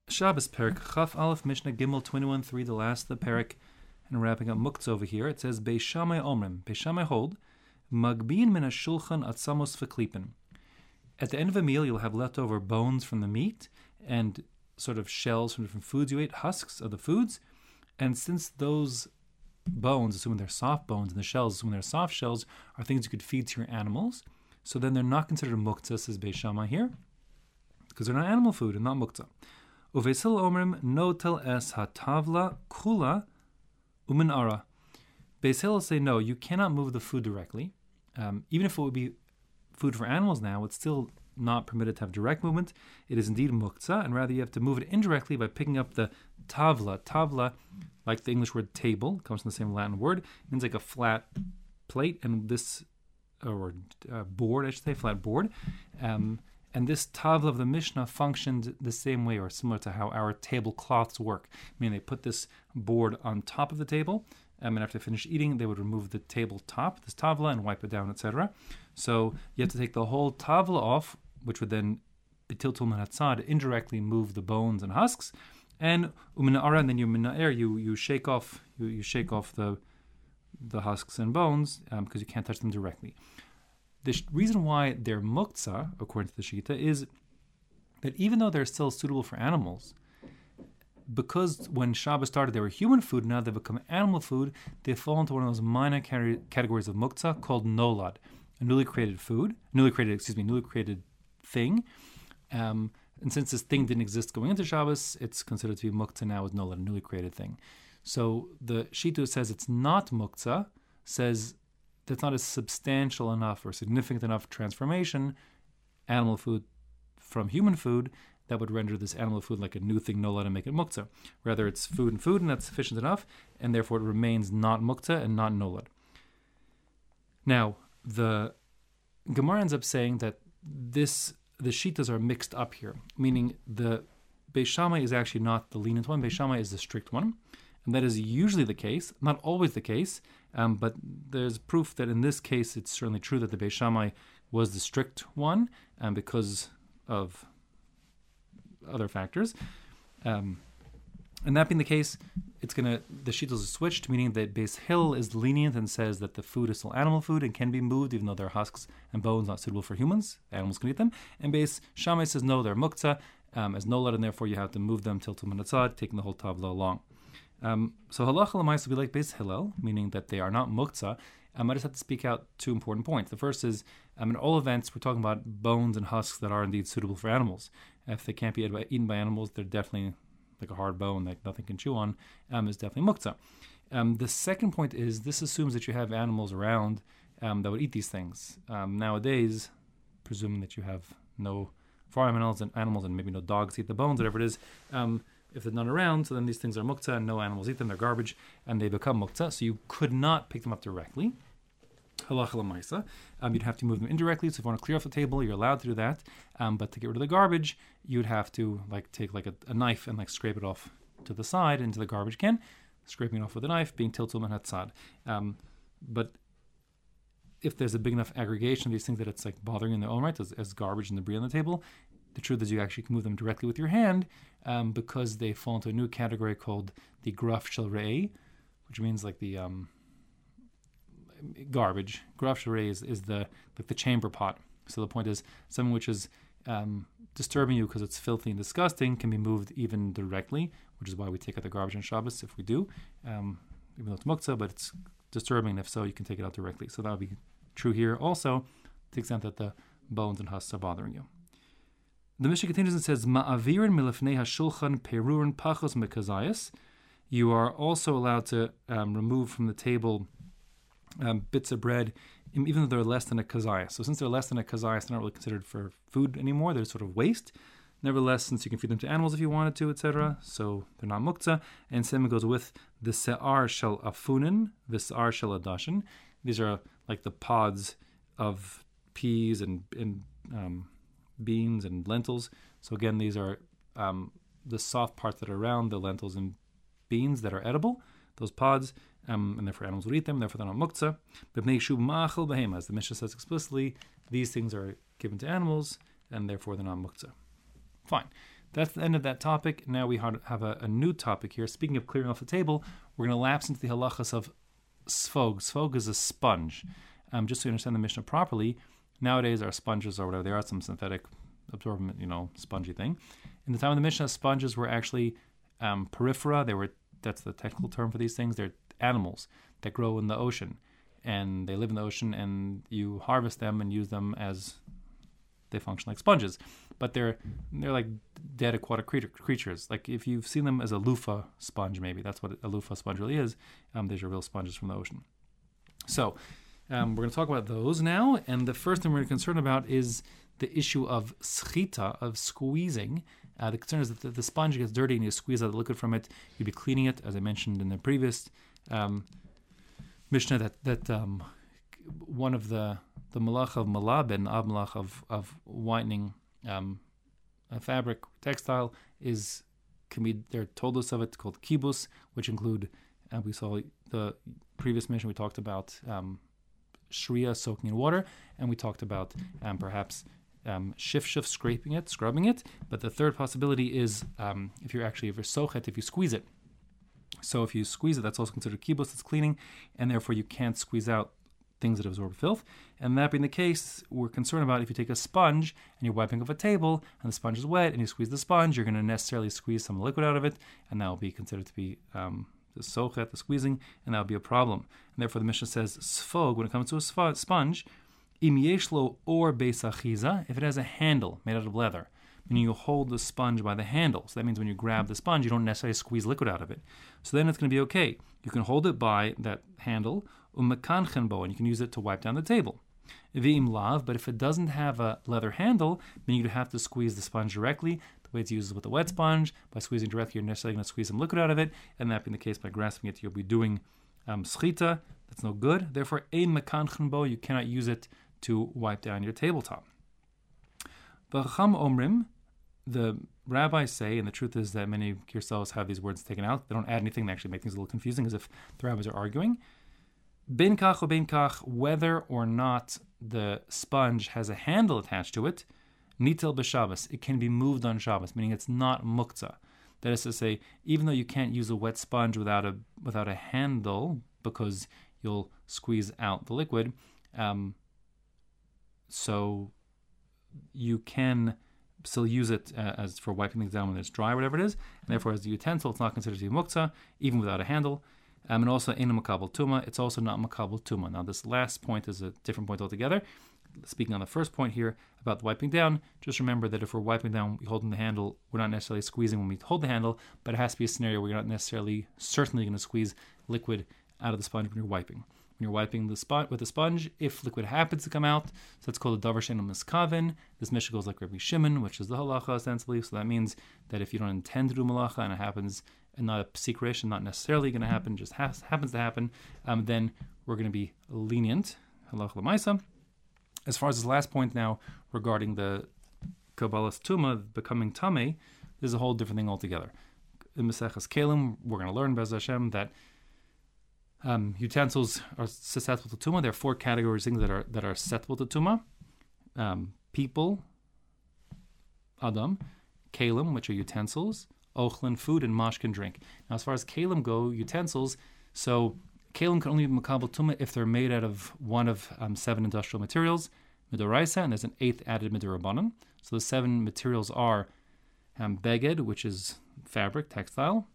Shabbos Perik Chaf Aleph Mishnah Gimel 21:3, the last of the Perik, and wrapping up Muktzah over here. It says Beis Shammai Omrim. Beis Shammai hold Magbin min Shulchan Atzamos V'Klipin. At the end of a meal, you'll have leftover bones from the meat and sort of shells from different foods you ate, husks of the foods. And since those bones, assuming they're soft bones, and the shells, assuming they're soft shells, are things you could feed to your animals, so then they're not considered muktzah, says Beis Shammai here, because they're not animal food and not muktzah. Uvesil omrim notel es hatavla kula umin ara. Beis Hillel say no, you cannot move the food directly. Even if it would be food for animals now, it's still not permitted to have direct movement. It is indeed muktzah, and rather you have to move it indirectly by picking up the tavla. Tavla, like the English word table, comes from the same Latin word. It means like a flat plate, and this, or board, I should say, flat board. And this tavla of the Mishnah functioned the same way, or similar to how our tablecloths work. Meaning they put this board on top of the table, and after they finish eating, they would remove the table top, this tavla, and wipe it down, etc. So you have to take the whole tavla off, which would then, betiltul min hatzad, indirectly move the bones and husks, and umina'ara, and then you shake off the husks and bones because you can't touch them directly. The reason why they're muktzah, according to the Shita, is that even though they're still suitable for animals, because when Shabbos started they were human food, now they've become animal food, they fall into one of those minor categories of muktzah called nolad, a newly created thing. And since this thing didn't exist going into Shabbos, it's considered to be muktzah now as nolad, a newly created thing. So the Shita says it's not muktzah, says that's not a substantial enough or significant enough transformation, animal food from human food, that would render this animal food like a new thing, nolad, and make it muktzah. Rather, it's food, and that's sufficient enough, and therefore it remains not muktzah and not nolad. Now, the Gemara ends up saying that the shitas are mixed up here, meaning the Beis Shammai is actually not the lenient one, Beis Shammai is the strict one. And that is usually the case, not always the case, but there's proof that in this case it's certainly true that the Beis Shammai was the strict one because of other factors. And that being the case, the shittos is switched, meaning that Beis Hillel is lenient and says that the food is still animal food and can be moved, even though they're husks and bones not suitable for humans. Animals can eat them. And Beis Shammai says no, they're muktzah as nolad, and therefore you have to move them till Tumanatzad, taking the whole tavla along. So halacha l'maisa will be like Beis Hillel, meaning that they are not muktzah. I just have to speak out two important points. The first is, in all events, we're talking about bones and husks that are indeed suitable for animals. If they can't be eaten by animals, they're definitely like a hard bone that nothing can chew on, is definitely muktzah. The second point is, this assumes that you have animals around that would eat these things. Nowadays, presuming that you have no farm animals and maybe no dogs eat the bones, whatever it is, if they're not around, so then these things are muktzah and no animals eat them, they're garbage, and they become muktzah, so you could not pick them up directly. Halacha l'maisa. You'd have to move them indirectly, so if you want to clear off the table, you're allowed to do that, but to get rid of the garbage, you'd have to take a knife and scrape it off to the side into the garbage can, scraping it off with a knife, being tiltul min hatzad. But if there's a big enough aggregation of these things that it's bothering in their own right, as garbage and debris on the table, the truth is you actually can move them directly with your hand because they fall into a new category called the graf shel re'eh, which means the garbage. Graf shel re'eh is the chamber pot. So the point is, something which is disturbing you because it's filthy and disgusting can be moved even directly, which is why we take out the garbage on Shabbos if we do, even though it's muktzah, but it's disturbing, and if so, you can take it out directly. So that would be true here also, to the extent that the bones and husks are bothering you. The Mishnah continues and says, Ma'avirin milifnei hashulchan perurin pachos mekazayas. You are also allowed to remove from the table bits of bread, even though they're less than a kazayas. So since they're less than a kazayas, they're not really considered for food anymore. They're sort of waste. Nevertheless, since you can feed them to animals if you wanted to, etc., so they're not muktzah. And same goes with the se'ar shel afunin, the se'ar shel adashin. These are like the pods of peas and beans and lentils. So again, these are the soft parts that are around the lentils and beans that are edible, those pods, and therefore animals would eat them, therefore they're not muktzah. But as the Mishnah says explicitly, these things are given to animals, and therefore they're not muktzah. Fine. That's the end of that topic. Now we have a new topic here. Speaking of clearing off the table, we're going to lapse into the halachas of sfog. Sfog is a sponge. Just so you understand the Mishnah properly, nowadays our sponges or whatever, they are some synthetic absorbent, spongy thing. In the time of the Mishnah, sponges were actually porifera. That's the technical term for these things. They're animals that grow in the ocean, and they live in the ocean, and you harvest them and use them as they function like sponges. But they're like dead aquatic creatures. Like if you've seen them as a loofah sponge, maybe that's what a loofah sponge really is. These are real sponges from the ocean. So we're going to talk about those now, and the first thing we're concerned about is the issue of schita, of squeezing. The concern is that the sponge gets dirty and you squeeze out the liquid from it. You'd be cleaning it, as I mentioned in the previous Mishnah, that one of the malach of malaben, malach of whitening a fabric, textile, they're told us of it, called kibus, which include, we saw the previous Mishnah, we talked about shriya, soaking in water, and we talked about perhaps shif, scrubbing it. But the third possibility is if you're sochet, if you squeeze it. So if you squeeze it, that's also considered kibus, it's cleaning, and therefore you can't squeeze out things that absorb filth. And that being the case, we're concerned about if you take a sponge and you're wiping off a table and the sponge is wet and you squeeze the sponge, you're going to necessarily squeeze some liquid out of it, and that will be considered to be the sochet, the squeezing, and that will be a problem. And therefore the Mishnah says, sfog, when it comes to a sponge, im yeshlo or beisachiza, if it has a handle made out of leather, meaning you hold the sponge by the handle. So that means when you grab the sponge, you don't necessarily squeeze liquid out of it. So then it's going to be okay. You can hold it by that handle, umekanchen bo, and you can use it to wipe down the table. V'im lav, but if it doesn't have a leather handle, then you'd have to squeeze the sponge directly. The way it's used is with a wet sponge. By squeezing directly, you're necessarily going to squeeze some liquid out of it, and that being the case, by grasping it, you'll be doing schita. That's no good. Therefore, ein mekanchen bo, you cannot use it to wipe down your tabletop. V'chacham omrim, the rabbis say, and the truth is that many Kirsaos have these words taken out. They don't add anything. They actually make things a little confusing, as if the rabbis are arguing. Ben kach or ben kach, whether or not the sponge has a handle attached to it, nitel b'Shabbos, it can be moved on Shabbos, meaning it's not muktzah. That is to say, even though you can't use a wet sponge without a handle, because you'll squeeze out the liquid, so you can still use it as for wiping things down when it's dry, whatever it is, and therefore as the utensil, it's not considered to be muktzah, even without a handle. And also in a makabel tuma, it's also not makabel tuma. Now this last point is a different point altogether. Speaking on the first point here about the wiping down, just remember that if we're wiping down, we're holding the handle, we're not necessarily squeezing when we hold the handle, but it has to be a scenario where you're not certainly going to squeeze liquid out of the sponge when you're wiping. When you're wiping the spot with the sponge, if liquid happens to come out, so that's called a davar she'eino miskaven. This Mishnah goes like Rabbi Shimon, which is the halacha ostensibly. So that means that if you don't intend to do malacha and it happens, and not a secret, not necessarily going to happen, just happens to happen, then we're going to be lenient. Halacha l'maisa. As far as this last point now regarding the Kabbalah's Tuma becoming Tameh, this is a whole different thing altogether. In Maseches Kelim, we're going to learn, Bez Hashem, that utensils are susceptible to Tuma. There are 4 categories of things that are susceptible to Tuma. People, Adam, Kelim, which are utensils, Ochlin, food, and mashkin, drink. Now, as far as kalim go, utensils, so kalim can only be makabel tuma if they're made out of one of 7 industrial materials, midoraisa, and there's an 8th added midorabanan. So the 7 materials are beged, which is fabric, textile,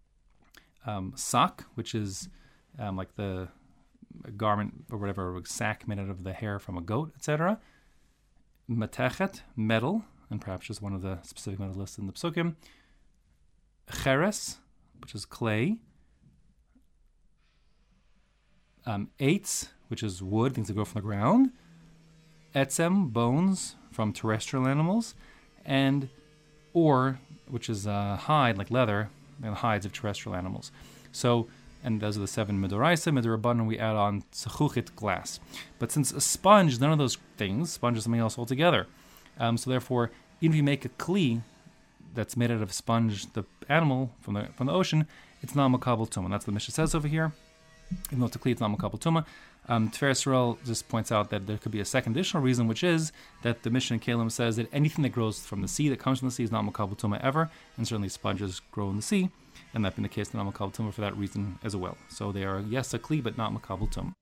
sak, which is like a garment or whatever, a sack made out of the hair from a goat, etc. Matechet, metal, and perhaps just one of the specific metal listed in the psukim. Cheres, which is clay. Eitz, which is wood, things that grow from the ground. Etzem, bones from terrestrial animals. And or, which is hide, like leather, and hides of terrestrial animals. So, and those are the 7 midoraisa. Midorabanan, we add on zechuchit, glass. But since a sponge, none of those things, sponge is something else altogether. So therefore, even if you make a kli that's made out of sponge, the animal from the ocean, it's not makabel tuma. That's what the Mishnah says over here. even though it's a kli, it's not makabel tuma. Tiferes Yisrael just points out that there could be a second additional reason, which is that the Mishnah in Kalim says that anything that grows from the sea, that comes from the sea, is not makabel tuma ever, and certainly sponges grow in the sea, and that being the case, they're not makabel tuma for that reason as well. So they are, yes, a kli, but not makabel tuma.